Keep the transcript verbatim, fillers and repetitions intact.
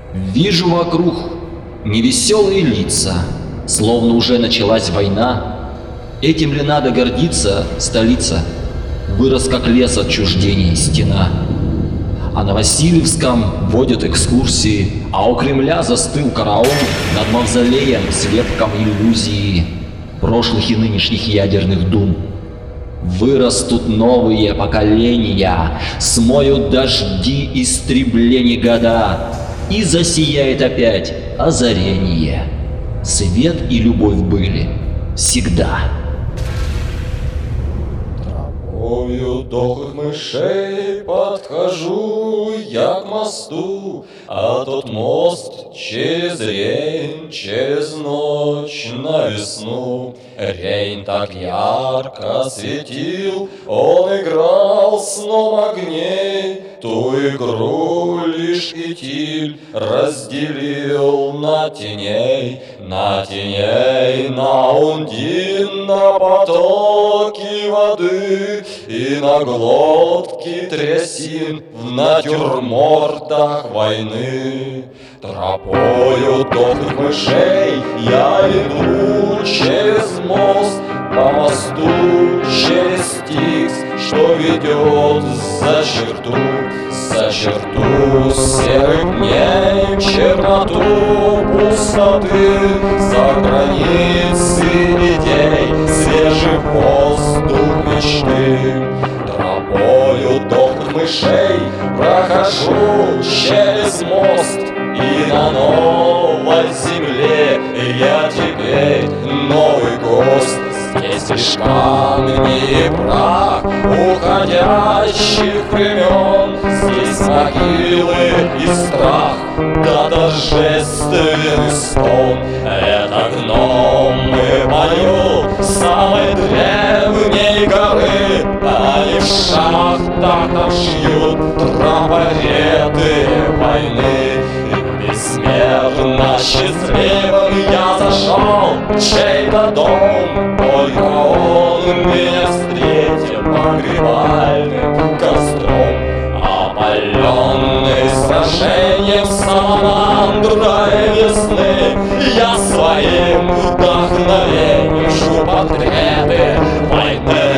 Вижу вокруг невеселые лица, словно уже началась война. Этим ли надо гордиться, столица? Вырос как лес отчуждения стена. А на Васильевском водят экскурсии, а у Кремля застыл караул над мавзолеем с ветком иллюзии прошлых и нынешних ядерных дум. Вырастут новые поколения, смоют дожди истреблений года, и засияет опять озарение. Свет и любовь были всегда. Тропою дохлых мышей подхожу я к мосту, а тот мост через Рейн, через ночь на весну. Рейн так ярко светил, он играл сном огней. Ту игру лишь Итиль разделил на теней, на теней, на Ундин, на потоки воды и на глотки трясин в натюрмортах войны. Тропою дохлых мышей я иду через мост, по мосту через Стикс, что ведет за черту, за черту серых дней, черноту пустоты, за границы идей, свежий воздух мечты. Тропою дохлых мышей прохожу через мост, и на новой земле я теперь новый гость. Здесь лишь камни и прах уходящих времен, здесь могилы и страх, да торжественный стон. Это гномы поют с самой древней горы, они в шахтах обшьют трафареты войны. Безмерно счастливым я зашел в чей-то дом, только он меня встретил погребальным костром. Опаленный сражением саламандрой весны, я своим вдохновением жгу портреты войны.